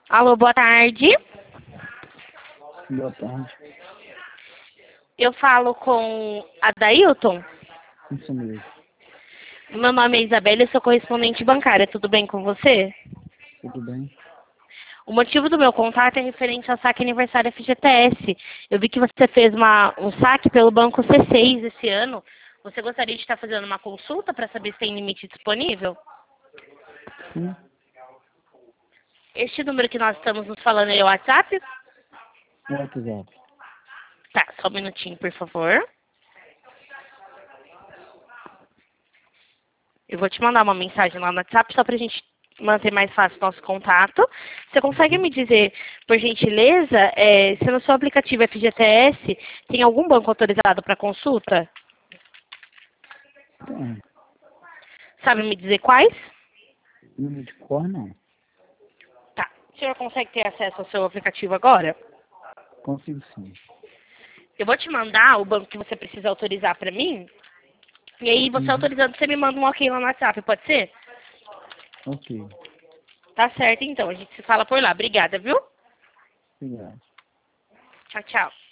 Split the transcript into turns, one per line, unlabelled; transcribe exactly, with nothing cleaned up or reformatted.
Alô, boa tarde.
Boa tarde.
Eu falo com a Dailton.
Isso mesmo.
Meu nome é Isabela, eu sou correspondente bancária. Tudo bem com você?
Tudo bem?
O motivo do meu contato é referente ao saque aniversário F G T S. Eu vi que você fez uma, um saque pelo banco C seis esse ano. Você gostaria de estar fazendo uma consulta para saber se tem limite disponível?
Sim.
Este número que nós estamos nos falando é o WhatsApp?
WhatsApp.
Tá, só um minutinho, por favor. Eu vou te mandar uma mensagem lá no WhatsApp só pra gente manter mais fácil o nosso contato. Você consegue me dizer, por gentileza, é, se no seu aplicativo F G T S tem algum banco autorizado para consulta?
Tem.
Sabe me dizer quais?
Número de cor, não.
Tá. O senhor consegue ter acesso ao seu aplicativo agora?
Consigo sim.
Eu vou te mandar o banco que você precisa autorizar para mim. E aí, você
Uhum.
autorizando, você me manda um ok lá no WhatsApp, pode ser?
Ok.
Tá certo, então. A gente se fala por lá. Obrigada, viu?
Obrigado.
Tchau, tchau.